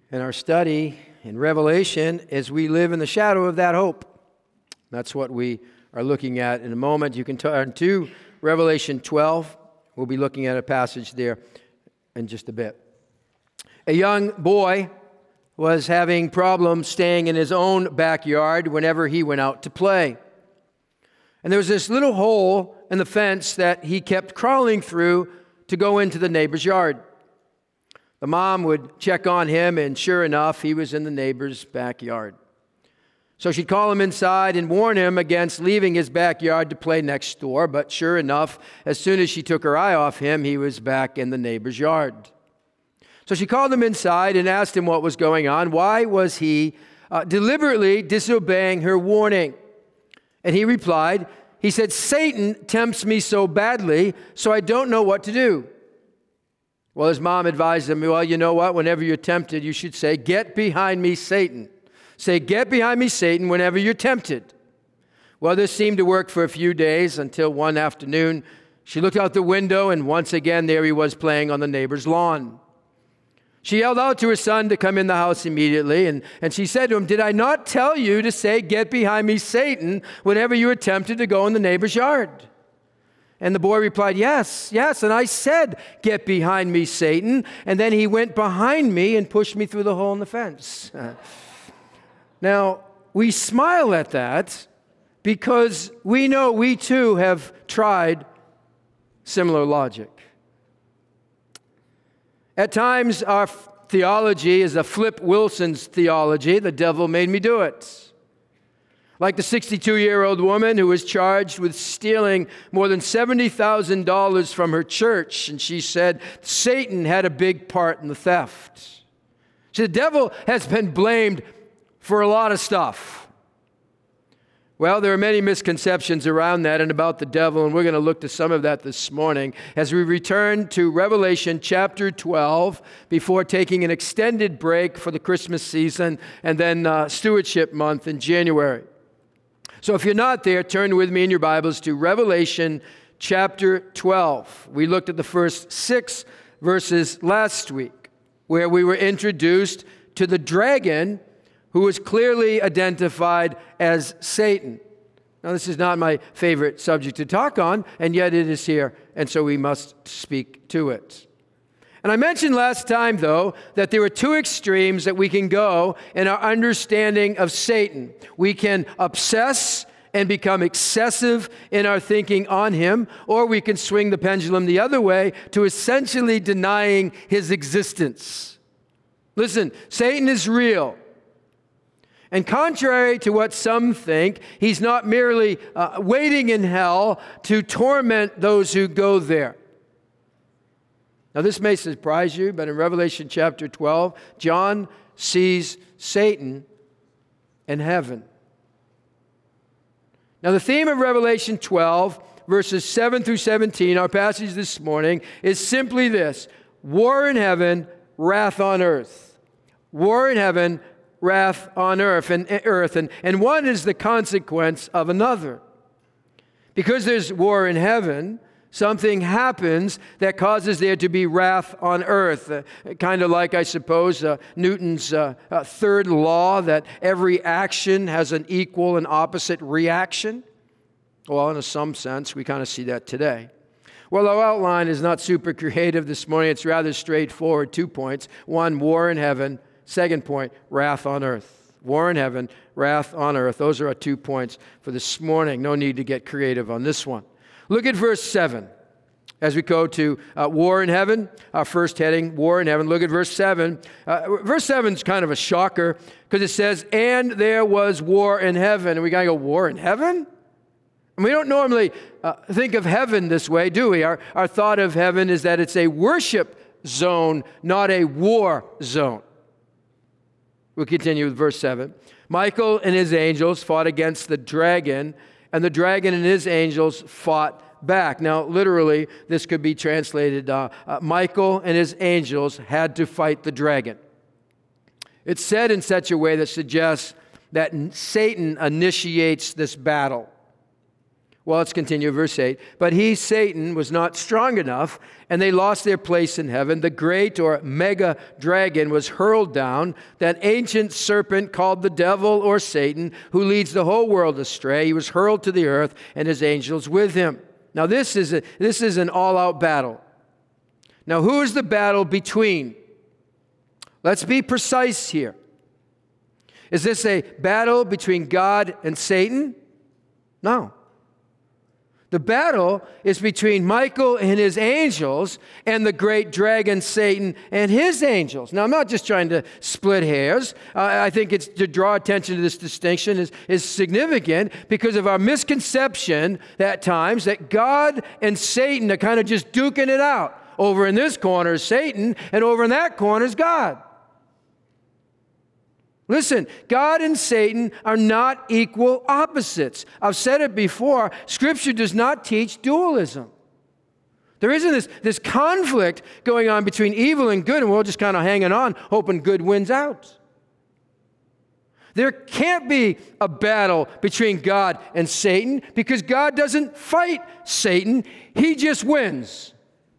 in our study in Revelation as we live in the shadow of that hope. That's what we are looking at in a moment. You can turn to Revelation 12. We'll be looking at a passage there in just a bit. A young boy was having problems staying in his own backyard whenever he went out to play. And there was this little hole in the fence that he kept crawling through to go into the neighbor's yard. The mom would check on him, and sure enough, he was in the neighbor's backyard. So she'd call him inside and warn him against leaving his backyard to play next door, but sure enough, as soon as she took her eye off him, he was back in the neighbor's yard. So she called him inside and asked him what was going on. Why was he deliberately disobeying her warning? And he replied, he said, "Satan tempts me so badly, so I don't know what to do." Well, his mom advised him, well, you know what? Whenever you're tempted, you should say, "Get behind me, Satan." Say, "Get behind me, Satan," whenever you're tempted. Well, this seemed to work for a few days until one afternoon, she looked out the window, and once again, there he was playing on the neighbor's lawn. She yelled out to her son to come in the house immediately, and she said to him, "Did I not tell you to say, 'Get behind me, Satan,' whenever you were tempted to go in the neighbor's yard?" And the boy replied, yes, and I said, "Get behind me, Satan," and then he went behind me and pushed me through the hole in the fence. Now, we smile at that because we know we too have tried similar logic. At times, our theology is a Flip Wilson's theology. The devil made me do it. Like the 62-year-old woman who was charged with stealing more than $70,000 from her church, and she said Satan had a big part in the theft. See, the devil has been blamed for a lot of stuff. Well, there are many misconceptions around that and about the devil, and we're going to look to some of that this morning as we return to Revelation chapter 12 before taking an extended break for the Christmas season and then Stewardship Month in January. So if you're not there, turn with me in your Bibles to Revelation chapter 12. We looked at the first 6 verses last week, where we were introduced to the dragon who was clearly identified as Satan. Now, this is not my favorite subject to talk on, and yet it is here, and so we must speak to it. And I mentioned last time, though, that there are two extremes that we can go in our understanding of Satan. We can obsess and become excessive in our thinking on him, or we can swing the pendulum the other way to essentially denying his existence. Listen, Satan is real. And contrary to what some think, he's not merely waiting in hell to torment those who go there. Now, this may surprise you, but in Revelation chapter 12, John sees Satan in heaven. Now, the theme of Revelation 12, verses 7 through 17, our passage this morning, is simply this: war in heaven, wrath on earth. War in heaven, wrath on earth. And one is the consequence of another. Because there's war in heaven, something happens that causes there to be wrath on earth. Kind of like, I suppose, Newton's third law that every action has an equal and opposite reaction. Well, in some sense, we kind of see that today. Well, our outline is not super creative this morning. It's rather straightforward. 2 points. 1, war in heaven. 2nd point, wrath on earth. War in heaven, wrath on earth. Those are our 2 points for this morning. No need to get creative on this one. Look at verse 7 as we go to war in heaven, our first heading, war in heaven. Look at verse 7. Verse 7 is kind of a shocker because it says, "And there was war in heaven." And we got to go, war in heaven? And we don't normally think of heaven this way, do we? Our thought of heaven is that it's a worship zone, not a war zone. We'll continue with verse 7. "Michael and his angels fought against the dragon, and the dragon and his angels fought back." Now, literally, this could be translated, Michael and his angels had to fight the dragon. It's said in such a way that suggests that Satan initiates this battle. Well, let's continue, verse 8. But he, Satan, was not strong enough, and they lost their place in heaven. The great or mega dragon was hurled down, that ancient serpent called the devil or Satan, who leads the whole world astray. He was hurled to the earth, and his angels with him. Now, this is an all-out battle. Now, who is the battle between? Let's be precise here. Is this a battle between God and Satan? No. The battle is between Michael and his angels and the great dragon Satan and his angels. Now, I'm not just trying to split hairs. I think it's to draw attention to this distinction is significant because of our misconception at times that God and Satan are kind of just duking it out. Over in this corner is Satan, and over in that corner is God. Listen, God and Satan are not equal opposites. I've said it before, Scripture does not teach dualism. There isn't this conflict going on between evil and good, and we're all just kind of hanging on, hoping good wins out. There can't be a battle between God and Satan because God doesn't fight Satan, he just wins.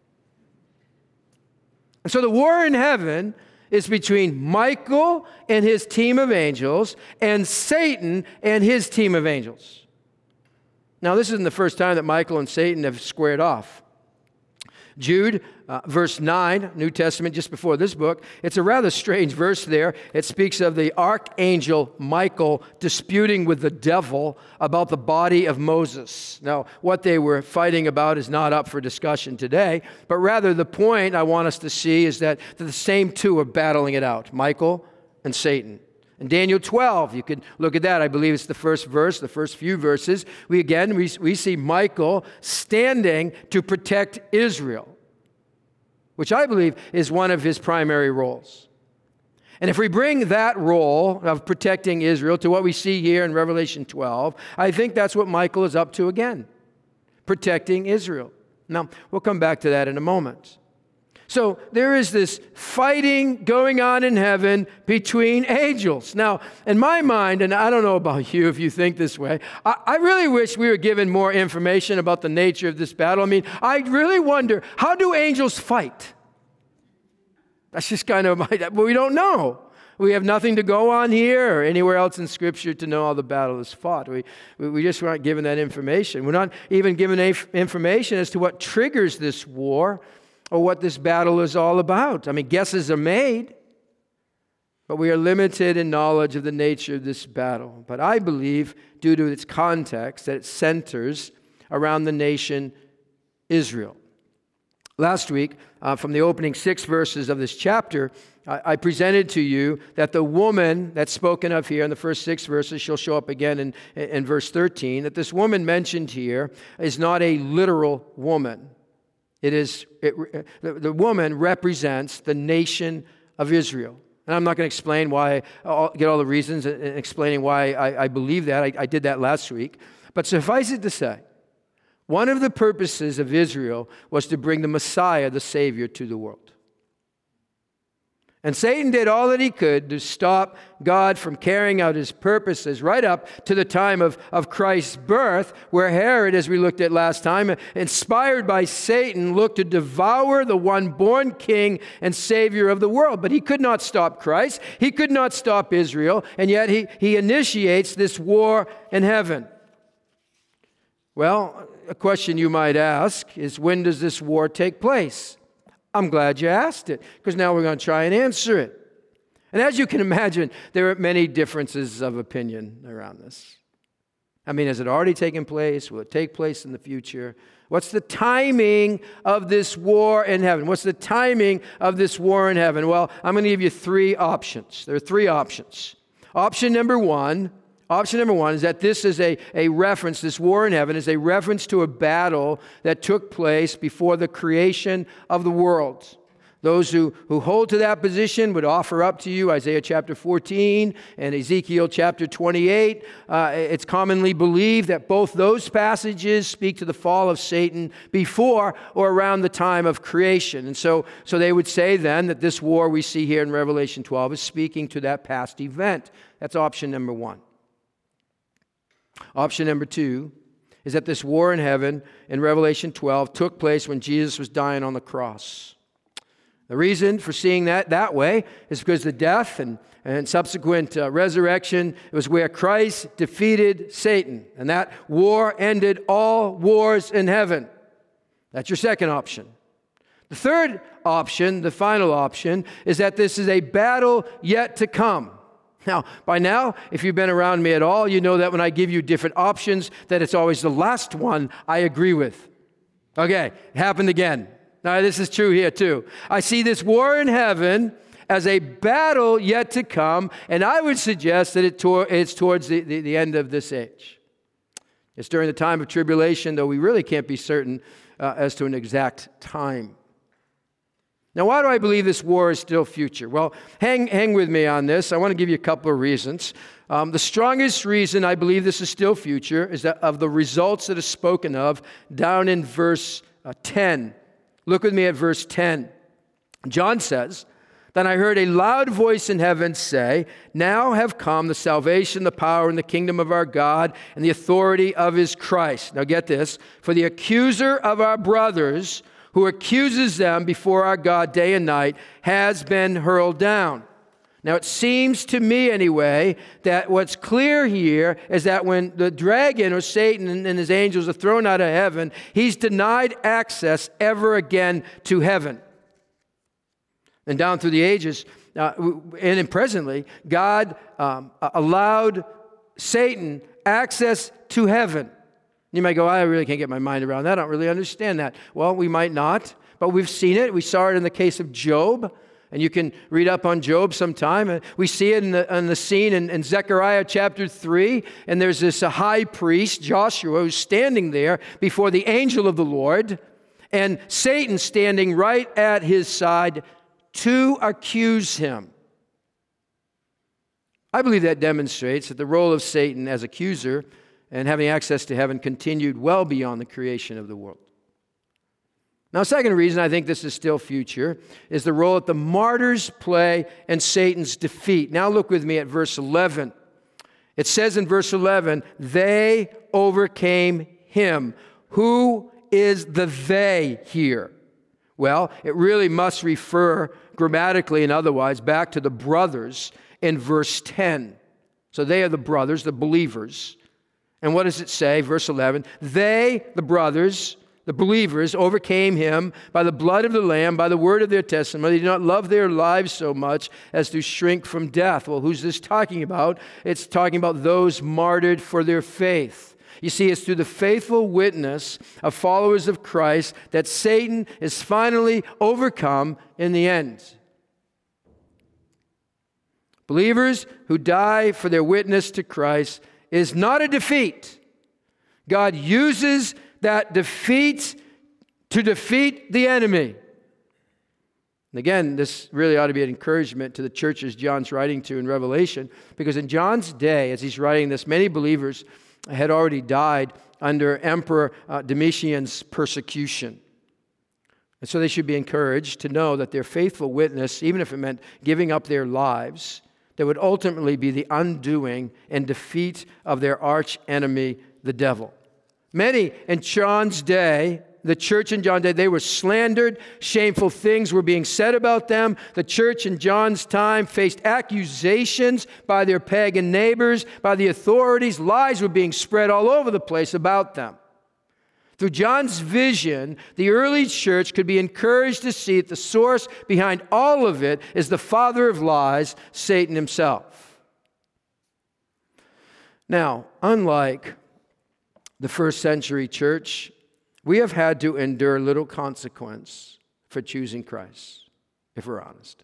And so the war in heaven is between Michael and his team of angels and Satan and his team of angels. Now, this isn't the first time that Michael and Satan have squared off. Jude, verse 9, New Testament, just before this book, it's a rather strange verse there. It speaks of the archangel Michael disputing with the devil about the body of Moses. Now, what they were fighting about is not up for discussion today, but rather the point I want us to see is that the same two are battling it out, Michael and Satan. In Daniel 12, you could look at that. I believe it's the first verse, the first few verses. We see Michael standing to protect Israel, which I believe is one of his primary roles. And if we bring that role of protecting Israel to what we see here in Revelation 12, I think that's what Michael is up to again, protecting Israel. Now, we'll come back to that in a moment. So there is this fighting going on in heaven between angels. Now, in my mind, and I don't know about you if you think this way, I really wish we were given more information about the nature of this battle. I mean, I really wonder, how do angels fight? That's just kind of but we don't know. We have nothing to go on here or anywhere else in Scripture to know how the battle is fought. We just weren't given that information. We're not even given information as to what triggers this war or what this battle is all about. I mean, guesses are made, but we are limited in knowledge of the nature of this battle. But I believe, due to its context, that it centers around the nation Israel. Last week, from the opening 6 verses of this chapter, I presented to you that the woman that's spoken of here in the first 6 verses, she'll show up again in verse 13, that this woman mentioned here is not a literal woman. The woman represents the nation of Israel. And I'm not going to explain why, get all the reasons and explaining why I believe that. I did that last week. But suffice it to say, one of the purposes of Israel was to bring the Messiah, the Savior, to the world. And Satan did all that he could to stop God from carrying out his purposes right up to the time of Christ's birth, where Herod, as we looked at last time, inspired by Satan, looked to devour the one born king and Savior of the world. But he could not stop Christ. He could not stop Israel. And yet he initiates this war in heaven. Well, a question you might ask is, when does this war take place? I'm glad you asked it, because now we're going to try and answer it. And as you can imagine, there are many differences of opinion around this. I mean, has it already taken place? Will it take place in the future? What's the timing of this war in heaven? What's the timing of this war in heaven? Well, I'm going to give you 3 options. There are 3 options. Option number one is that this is a reference, this war in heaven is a reference to a battle that took place before the creation of the world. Those who hold to that position would offer up to you Isaiah chapter 14 and Ezekiel chapter 28. It's commonly believed that both those passages speak to the fall of Satan before or around the time of creation. And so they would say then that this war we see here in Revelation 12 is speaking to that past event. That's option number one. Option number 2 is that this war in heaven in Revelation 12 took place when Jesus was dying on the cross. The reason for seeing that way is because the death and subsequent resurrection was where Christ defeated Satan. And that war ended all wars in heaven. That's your second option. The third option, the final option, is that this is a battle yet to come. Now, by now, if you've been around me at all, you know that when I give you different options, that it's always the last one I agree with. Okay, it happened again. Now, this is true here too. I see this war in heaven as a battle yet to come, and I would suggest that it's towards the end of this age. It's during the time of tribulation, though we really can't be certain as to an exact time. Now, why do I believe this war is still future? Well, hang with me on this. I want to give you a couple of reasons. The strongest reason I believe this is still future is that of the results that are spoken of down in verse 10. Look with me at verse 10. John says, "Then I heard a loud voice in heaven say, 'Now have come the salvation, the power, and the kingdom of our God, and the authority of his Christ.'" Now get this. "For the accuser of our brothers, who accuses them before our God day and night, has been hurled down." Now it seems to me anyway that what's clear here is that when the dragon or Satan and his angels are thrown out of heaven, he's denied access ever again to heaven. And down through the ages, and presently, God allowed Satan access to heaven. You might go, "I really can't get my mind around that. I don't really understand that." Well, we might not, but we've seen it. We saw it in the case of Job, and you can read up on Job sometime. We see it in the scene in Zechariah chapter 3, and there's this high priest, Joshua, who's standing there before the angel of the Lord, and Satan standing right at his side to accuse him. I believe that demonstrates that the role of Satan as accuser and having access to heaven continued well beyond the creation of the world. Now, second reason I think this is still future is the role that the martyrs play in Satan's defeat. Now look with me at verse 11. It says in verse 11, "They overcame him." Who is the "they" here? Well, it really must refer grammatically and otherwise back to the brothers in verse 10. So they are the brothers, the believers. And what does it say? Verse 11, "They," the brothers, the believers, "overcame him by the blood of the Lamb, by the word of their testimony. They did not love their lives so much as to shrink from death." Well, who's this talking about? It's talking about those martyred for their faith. You see, it's through the faithful witness of followers of Christ that Satan is finally overcome in the end. Believers who die for their witness to Christ is not a defeat. God uses that defeat to defeat the enemy. And again, this really ought to be an encouragement to the churches John's writing to in Revelation, because in John's day, as he's writing this, many believers had already died under Emperor Domitian's persecution. And so they should be encouraged to know that their faithful witness, even if it meant giving up their lives, that would ultimately be the undoing and defeat of their arch enemy, the devil. Many in John's day, the church in John's day, they were slandered. Shameful things were being said about them. The church in John's time faced accusations by their pagan neighbors, by the authorities. Lies were being spread all over the place about them. Through John's vision, the early church could be encouraged to see that the source behind all of it is the father of lies, Satan himself. Now, unlike the first century church, we have had to endure little consequence for choosing Christ, if we're honest.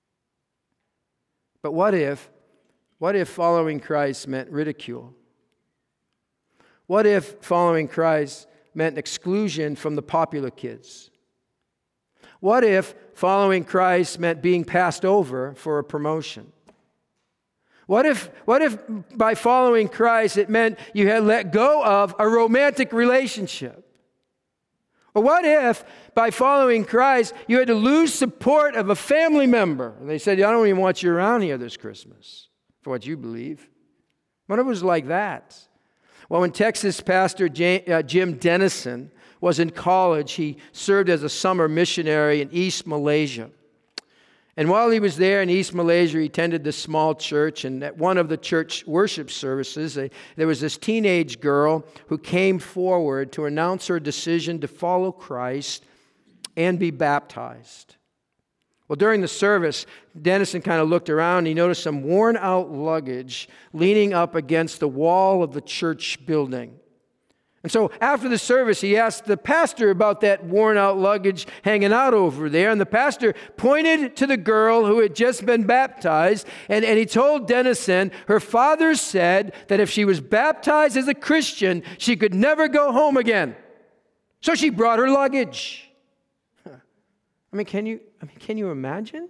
But what if following Christ meant ridicule? What if following Christ meant exclusion from the popular kids? What if following Christ meant being passed over for a promotion? What if by following Christ it meant you had let go of a romantic relationship? Or what if by following Christ you had to lose support of a family member? And they said, "I don't even want you around here this Christmas for what you believe." What if it was like that? Well, when Texas pastor Jim Dennison was in college, he served as a summer missionary in East Malaysia. And while he was there in East Malaysia, he attended this small church, and at one of the church worship services, there was this teenage girl who came forward to announce her decision to follow Christ and be baptized. Well, during the service, Dennison kind of looked around, and he noticed some worn-out luggage leaning up against the wall of the church building. And so after the service, he asked the pastor about that worn-out luggage hanging out over there. And the pastor pointed to the girl who had just been baptized. And he told Dennison her father said that if she was baptized as a Christian, she could never go home again. So she brought her luggage. Can you imagine?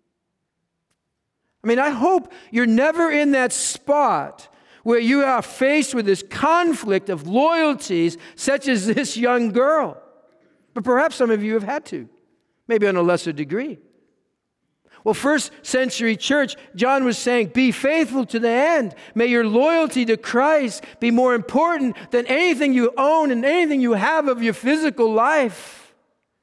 I hope you're never in that spot where you are faced with this conflict of loyalties such as this young girl. But perhaps some of you have had to, maybe on a lesser degree. Well, first century church, John was saying, be faithful to the end. May your loyalty to Christ be more important than anything you own and anything you have of your physical life.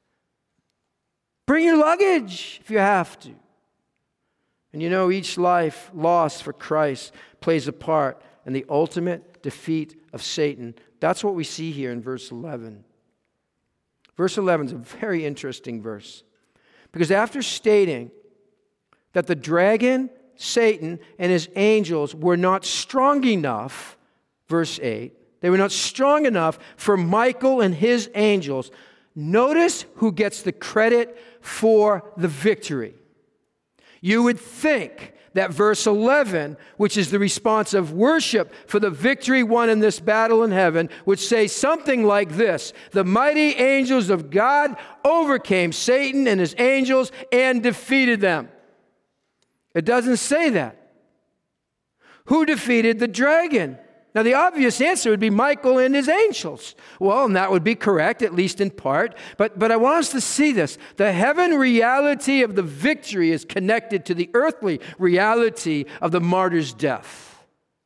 Bring your luggage if you have to. And you know, each life lost for Christ plays a part in the ultimate defeat of Satan. That's what we see here in verse 11. Verse 11 is a very interesting verse. Because after stating that the dragon, Satan, and his angels were not strong enough, verse 8, they were not strong enough for Michael and his angels, notice who gets the credit for the victory. You would think that verse 11, which is the response of worship for the victory won in this battle in heaven, would say something like this: the mighty angels of God overcame Satan and his angels and defeated them. It doesn't say that. Who defeated the dragon? Now, the obvious answer would be Michael and his angels. Well, and that would be correct, at least in part. But I want us to see this. The heaven reality of the victory is connected to the earthly reality of the martyr's death.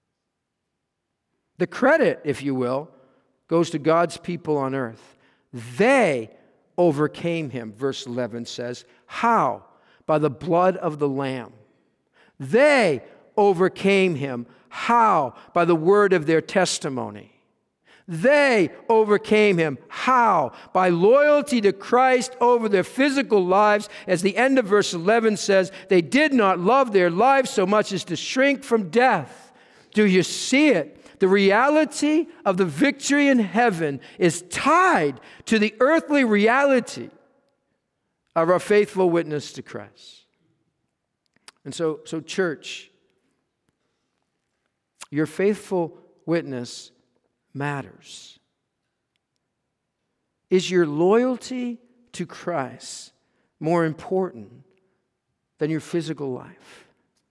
The credit, if you will, goes to God's people on earth. They overcame him, verse 11 says. How? By the blood of the Lamb. They overcame him. How? By the word of their testimony. They overcame him. How? By loyalty to Christ over their physical lives. As the end of verse 11 says, they did not love their lives so much as to shrink from death. Do you see it? The reality of the victory in heaven is tied to the earthly reality of our faithful witness to Christ. And so church, your faithful witness matters. Is your loyalty to Christ more important than your physical life?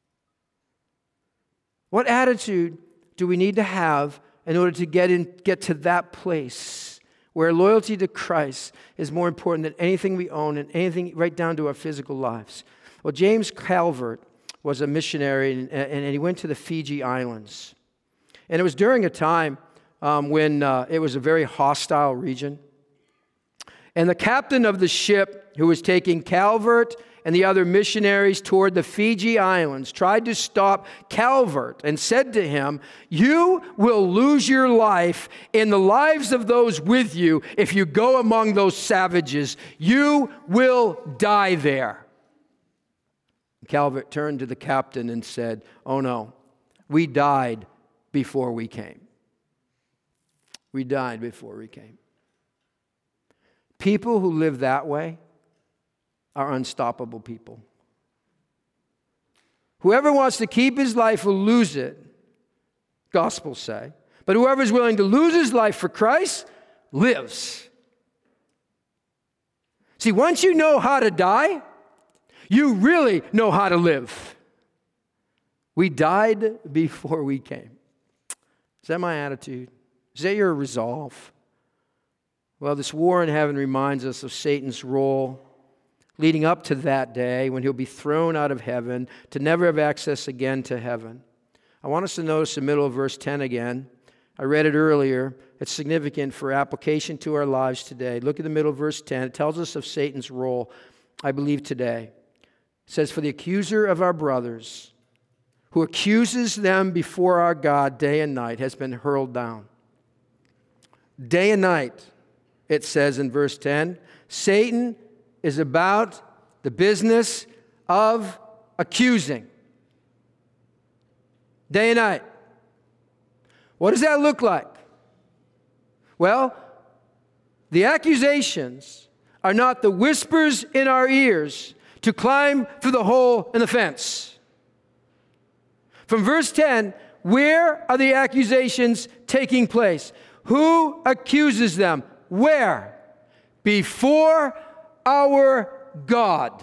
What attitude do we need to have in order to get to that place where loyalty to Christ is more important than anything we own and anything right down to our physical lives? Well, James Calvert was a missionary, and he went to the Fiji Islands. And it was during a time when it was a very hostile region. And the captain of the ship, who was taking Calvert and the other missionaries toward the Fiji Islands, tried to stop Calvert and said to him, "You will lose your life in the lives of those with you if you go among those savages. You will die there." Calvert turned to the captain and said, "Oh no, we died before we came. We died before we came." People who live that way are unstoppable people. Whoever wants to keep his life will lose it, Gospels say. But whoever is willing to lose his life for Christ lives. See, once you know how to die, you really know how to live. We died before we came. Is that my attitude? Is that your resolve? Well, this war in heaven reminds us of Satan's role leading up to that day when he'll be thrown out of heaven to never have access again to heaven. I want us to notice the middle of verse 10 again. I read it earlier. It's significant for application to our lives today. Look at the middle of verse 10. It tells us of Satan's role, I believe, today. It says, "For the accuser of our brothers, who accuses them before our God day and night, has been hurled down." Day and night, it says in verse 10, Satan is about the business of accusing. Day and night. What does that look like? Well, the accusations are not the whispers in our ears to climb through the hole in the fence. From verse 10, where are the accusations taking place? Who accuses them? Where? Before our God.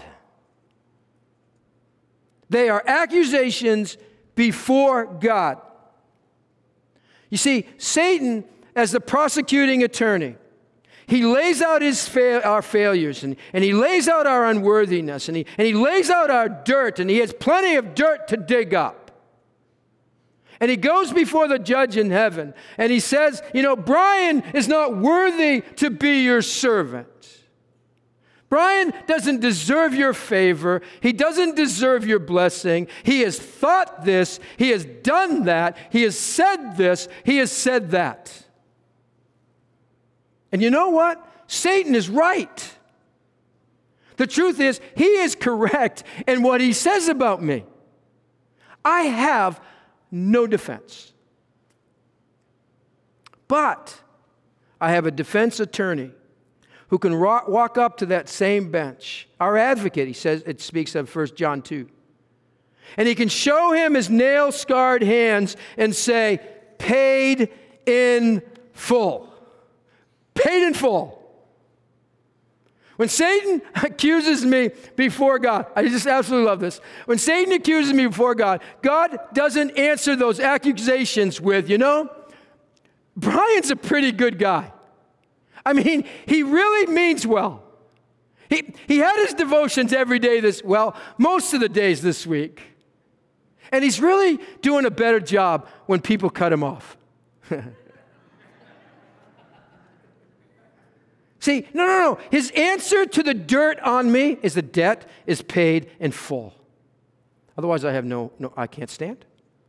They are accusations before God. You see, Satan, as the prosecuting attorney, he lays out our failures, and he lays out our unworthiness, and he lays out our dirt, and he has plenty of dirt to dig up. And he goes before the judge in heaven, and he says, Brian is not worthy to be your servant. Brian doesn't deserve your favor. He doesn't deserve your blessing. He has thought this. He has done that. He has said this. He has said that. And you know what? Satan is right. The truth is, he is correct in what he says about me. I have no defense. But I have a defense attorney who can walk up to that same bench. Our advocate, he says, it speaks of 1 John 2. And he can show him his nail-scarred hands and say, paid in full. Paid in full. When Satan accuses me before God, I just absolutely love this. When Satan accuses me before God, God doesn't answer those accusations with, Brian's a pretty good guy. I mean, he really means well. He had his devotions every day most of the days this week. And he's really doing a better job when people cut him off. See, no. His answer to the dirt on me is the debt is paid in full. Otherwise, I have I can't stand.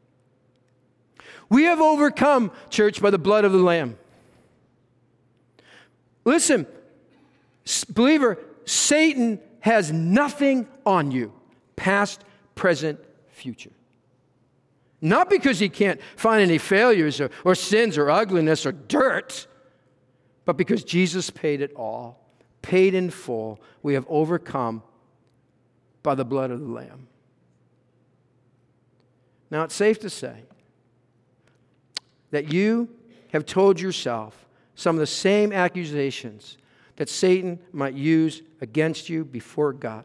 We have overcome, church, by the blood of the Lamb. Listen, believer, Satan has nothing on you, past, present, future. Not because he can't find any failures or sins or ugliness or dirt, but because Jesus paid it all, paid in full. We have overcome by the blood of the Lamb. Now, it's safe to say that you have told yourself some of the same accusations that Satan might use against you before God.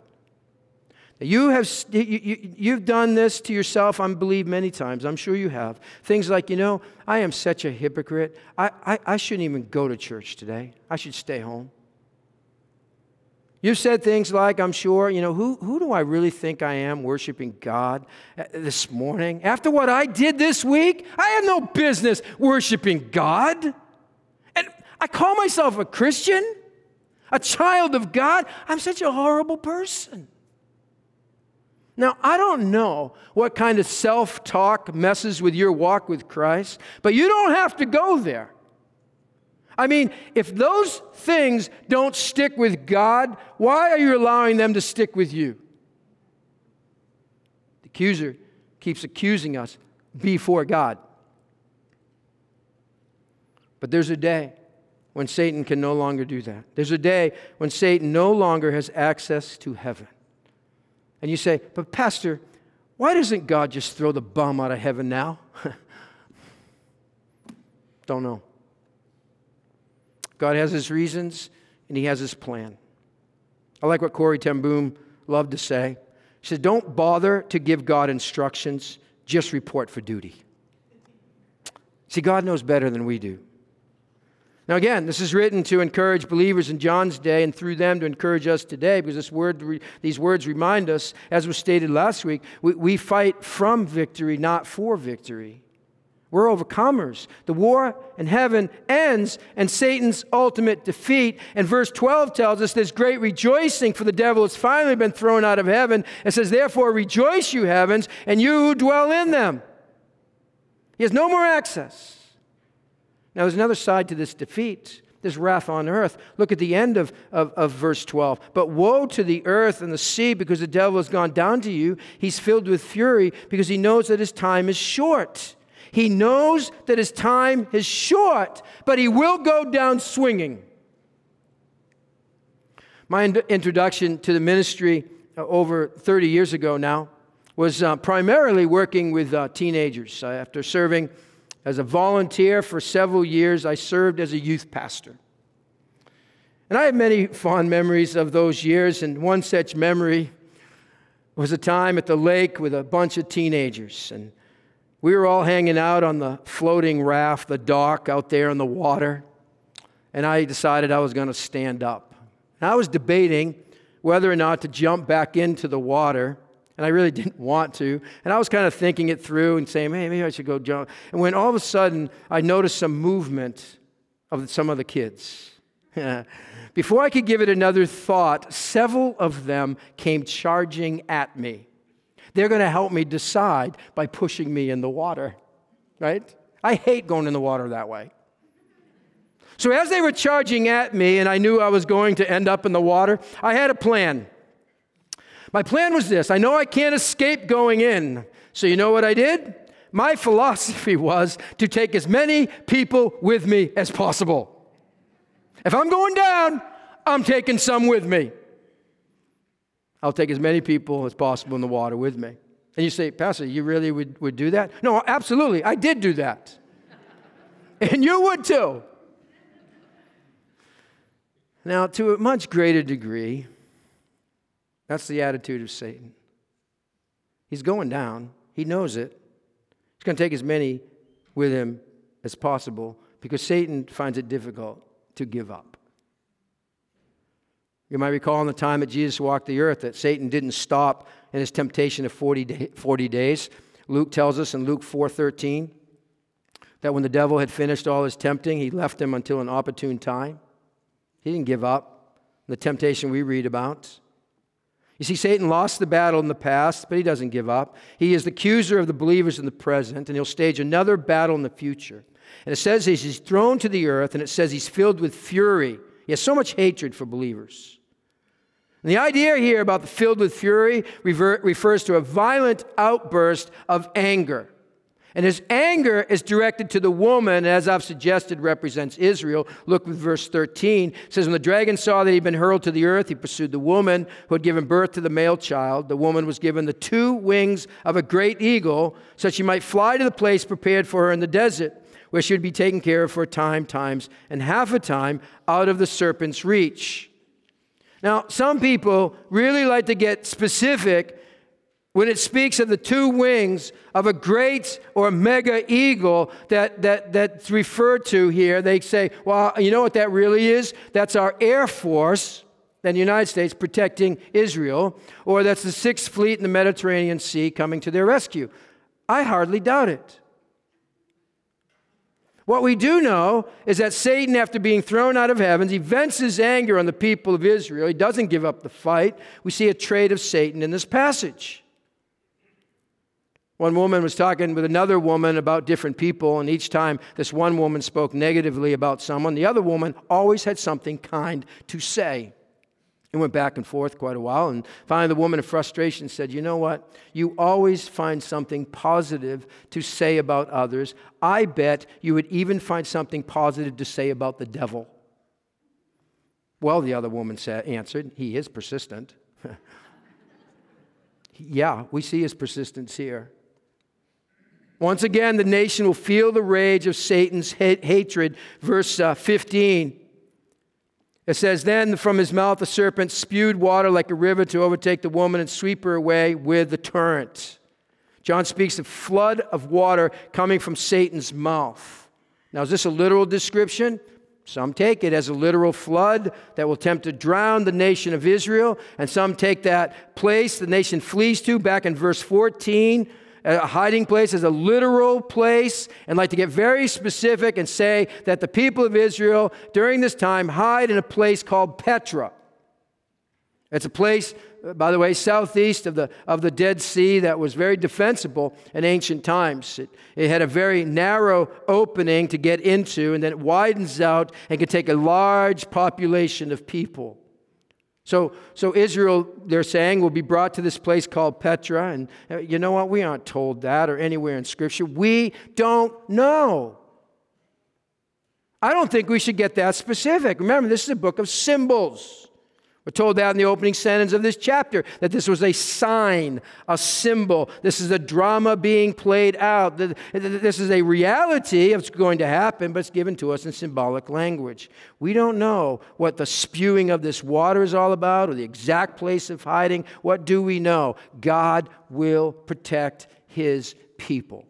You've done this to yourself, I believe, many times. I'm sure you have. Things like, I am such a hypocrite. I shouldn't even go to church today. I should stay home. You've said things like, I'm sure, who do I really think I am worshiping God this morning? After what I did this week, I have no business worshiping God. And I call myself a Christian, a child of God. I'm such a horrible person. Now, I don't know what kind of self-talk messes with your walk with Christ, but you don't have to go there. I mean, if those things don't stick with God, why are you allowing them to stick with you? The accuser keeps accusing us before God. But there's a day when Satan can no longer do that. There's a day when Satan no longer has access to heaven. And you say, but Pastor, why doesn't God just throw the bum out of heaven now? Don't know. God has his reasons, and he has his plan. I like what Corrie ten Boom loved to say. She said, don't bother to give God instructions, just report for duty. See, God knows better than we do. Now again, this is written to encourage believers in John's day and through them to encourage us today, because these words remind us, as was stated last week, we fight from victory, not for victory. We're overcomers. The war in heaven ends and Satan's ultimate defeat. And verse 12 tells us there's great rejoicing, for the devil has finally been thrown out of heaven. It says, therefore rejoice, you heavens, and you who dwell in them. He has no more access. Now there's another side to this defeat. There's wrath on earth. Look at the end of verse 12. But woe to the earth and the sea, because the devil has gone down to you. He's filled with fury because he knows that his time is short. He knows that his time is short, but he will go down swinging. My introduction to the ministry over 30 years ago now was primarily working with teenagers. After serving as a volunteer for several years, I served as a youth pastor. And I have many fond memories of those years, and one such memory was a time at the lake with a bunch of teenagers. And we were all hanging out on the floating raft, the dock out there in the water, and I decided I was going to stand up. And I was debating whether or not to jump back into the water, and I really didn't want to. And I was kind of thinking it through and saying, hey, maybe I should go jump. And when all of a sudden I noticed some movement of some of the kids. Before I could give it another thought, several of them came charging at me. They're going to help me decide by pushing me in the water, right? I hate going in the water that way. So as they were charging at me and I knew I was going to end up in the water, I had a plan. My plan was this. I know I can't escape going in. So you know what I did? My philosophy was to take as many people with me as possible. If I'm going down, I'm taking some with me. I'll take as many people as possible in the water with me. And you say, Pastor, you really would do that? No, absolutely. I did do that. And you would too. Now, to a much greater degree, that's the attitude of Satan. He's going down. He knows it. He's going to take as many with him as possible because Satan finds it difficult to give up. You might recall in the time that Jesus walked the earth that Satan didn't stop in his temptation of 40 days. Luke tells us in Luke 4:13 that when the devil had finished all his tempting, he left him until an opportune time. He didn't give up. The temptation we read about. You see, Satan lost the battle in the past, but he doesn't give up. He is the accuser of the believers in the present, and he'll stage another battle in the future. And it says he's thrown to the earth, and it says he's filled with fury. He has so much hatred for believers. And the idea here about the filled with fury refers to a violent outburst of anger. And his anger is directed to the woman, as I've suggested, represents Israel. Look with verse 13. It says, when the dragon saw that he'd been hurled to the earth, he pursued the woman who had given birth to the male child. The woman was given the 2 wings of a great eagle, so that she might fly to the place prepared for her in the desert, where she would be taken care of for a time, times, and half a time out of the serpent's reach. Now, some people really like to get specific when it speaks of the 2 wings of a great or mega eagle that's referred to here. They say, well, you know what that really is? That's our Air Force in the United States protecting Israel, or that's the 6th Fleet in the Mediterranean Sea coming to their rescue. I hardly doubt it. What we do know is that Satan, after being thrown out of heaven, he vents his anger on the people of Israel. He doesn't give up the fight. We see a trait of Satan in this passage. One woman was talking with another woman about different people, and each time this one woman spoke negatively about someone, the other woman always had something kind to say. It went back and forth quite a while, and finally the woman in frustration said, you know what? You always find something positive to say about others. I bet you would even find something positive to say about the devil. Well, the other woman answered, he is persistent. Yeah, we see his persistence here. Once again, the nation will feel the rage of Satan's hatred. Verse 15. It says, then from his mouth the serpent spewed water like a river to overtake the woman and sweep her away with the torrent. John speaks of flood of water coming from Satan's mouth. Now, is this a literal description? Some take it as a literal flood that will attempt to drown the nation of Israel, and some take that place the nation flees to back in verse 14. a hiding place as a literal place, and like to get very specific and say that the people of Israel during this time hide in a place called Petra. It's a place, by the way, southeast of the Dead Sea that was very defensible in ancient times. It had a very narrow opening to get into, and then it widens out and can take a large population of people. So Israel, they're saying, will be brought to this place called Petra. And you know what? We aren't told that or anywhere in Scripture. We don't know. I don't think we should get that specific. Remember, this is a book of symbols. We're told that in the opening sentence of this chapter, that this was a sign, a symbol. This is a drama being played out. This is a reality of what's going to happen, but it's given to us in symbolic language. We don't know what the spewing of this water is all about or the exact place of hiding. What do we know? God will protect His people.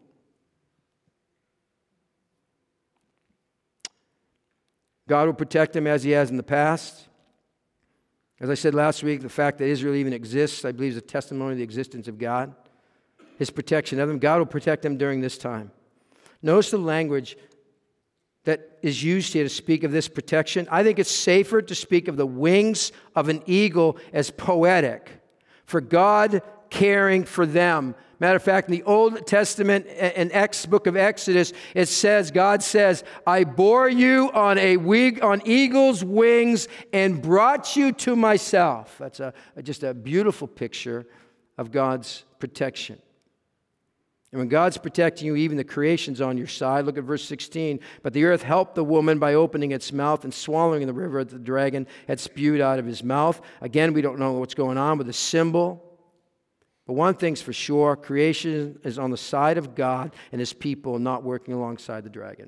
God will protect them as He has in the past. As I said last week, the fact that Israel even exists, I believe, is a testimony of the existence of God, His protection of them. God will protect them during this time. Notice the language that is used here to speak of this protection. I think it's safer to speak of the wings of an eagle as poetic, for God caring for them. Matter of fact, in the Old Testament, in book of Exodus, it says, God says, I bore you on eagle's wings and brought you to myself. That's just a beautiful picture of God's protection. And when God's protecting you, even the creation's on your side. Look at verse 16. But the earth helped the woman by opening its mouth and swallowing the river that the dragon had spewed out of his mouth. Again, we don't know what's going on with the symbol. But one thing's for sure, creation is on the side of God and His people, not working alongside the dragon.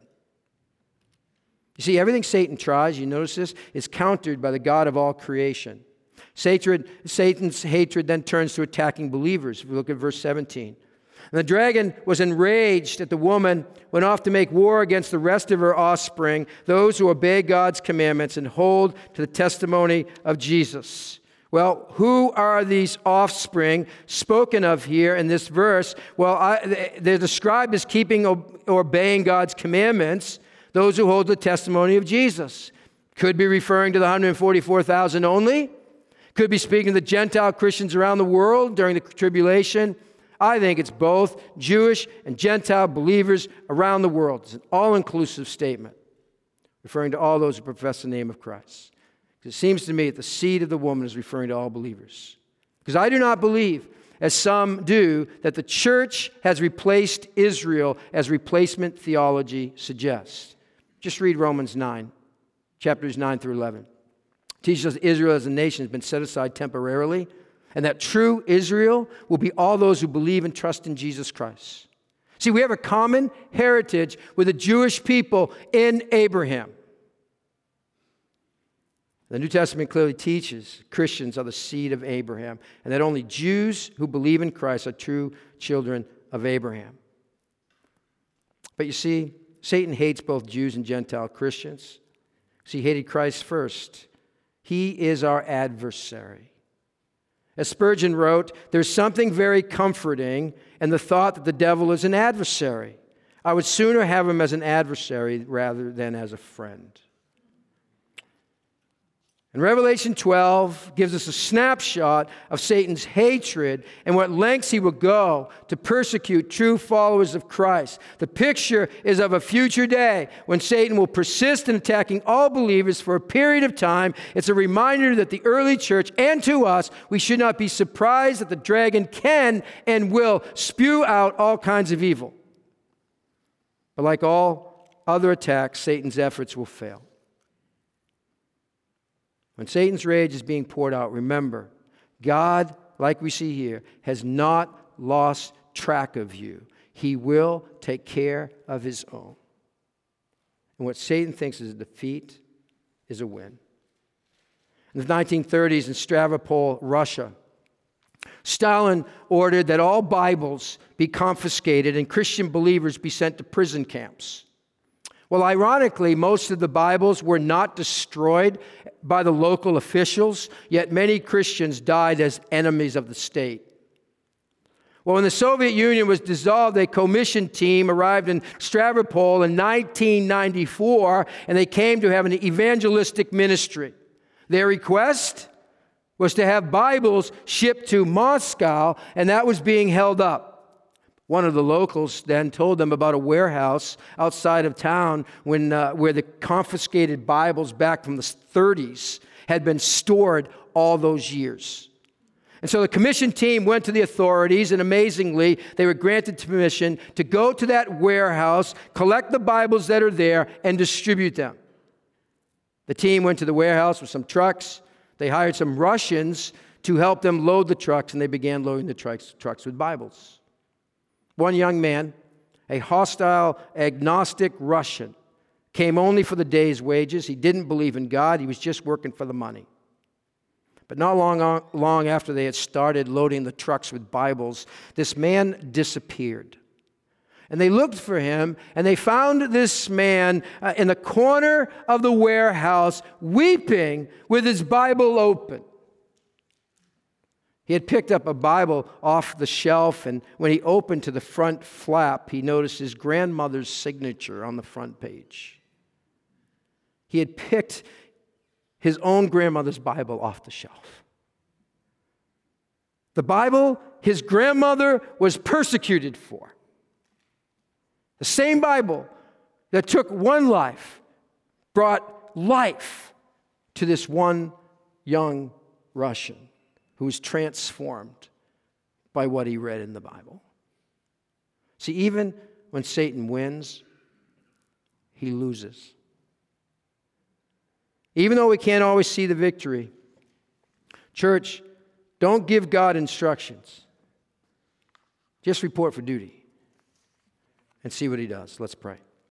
You see, everything Satan tries, you notice this, is countered by the God of all creation. Satan's hatred then turns to attacking believers. If we look at verse 17. And the dragon was enraged at the woman, went off to make war against the rest of her offspring, those who obey God's commandments and hold to the testimony of Jesus. Well, who are these offspring spoken of here in this verse? Well, they're described as keeping or obeying God's commandments, those who hold the testimony of Jesus. Could be referring to the 144,000 only. Could be speaking to the Gentile Christians around the world during the tribulation. I think it's both Jewish and Gentile believers around the world. It's an all-inclusive statement, referring to all those who profess the name of Christ. It seems to me that the seed of the woman is referring to all believers. Because I do not believe, as some do, that the church has replaced Israel as replacement theology suggests. Just read Romans 9, chapters 9 through 11. It teaches us Israel as a nation has been set aside temporarily, and that true Israel will be all those who believe and trust in Jesus Christ. See, we have a common heritage with the Jewish people in Abraham. The New Testament clearly teaches Christians are the seed of Abraham, and that only Jews who believe in Christ are true children of Abraham. But you see, Satan hates both Jews and Gentile Christians because he hated Christ first. He is our adversary. As Spurgeon wrote, there's something very comforting in the thought that the devil is an adversary. I would sooner have him as an adversary rather than as a friend. And Revelation 12 gives us a snapshot of Satan's hatred and what lengths he will go to persecute true followers of Christ. The picture is of a future day when Satan will persist in attacking all believers for a period of time. It's a reminder that the early church and to us, we should not be surprised that the dragon can and will spew out all kinds of evil. But like all other attacks, Satan's efforts will fail. When Satan's rage is being poured out, remember, God, like we see here, has not lost track of you. He will take care of His own. And what Satan thinks is a defeat is a win. In the 1930s in Stavropol, Russia, Stalin ordered that all Bibles be confiscated and Christian believers be sent to prison camps. Well, ironically, most of the Bibles were not destroyed by the local officials, yet many Christians died as enemies of the state. Well, when the Soviet Union was dissolved, a commission team arrived in Stavropol in 1994, and they came to have an evangelistic ministry. Their request was to have Bibles shipped to Moscow, and that was being held up. One of the locals then told them about a warehouse outside of town where the confiscated Bibles back from the 30s had been stored all those years. And so the commission team went to the authorities, and amazingly, they were granted permission to go to that warehouse, collect the Bibles that are there, and distribute them. The team went to the warehouse with some trucks. They hired some Russians to help them load the trucks, and they began loading the trucks with Bibles. One young man, a hostile, agnostic Russian, came only for the day's wages. He didn't believe in God. He was just working for the money. But not long after they had started loading the trucks with Bibles, this man disappeared. And they looked for him, and they found this man in the corner of the warehouse, weeping with his Bible open. He had picked up a Bible off the shelf, and when he opened to the front flap, he noticed his grandmother's signature on the front page. He had picked his own grandmother's Bible off the shelf. The Bible his grandmother was persecuted for. The same Bible that took one life brought life to this one young Russian who was transformed by what he read in the Bible. See, even when Satan wins, he loses. Even though we can't always see the victory, church, don't give God instructions. Just report for duty and see what he does. Let's pray.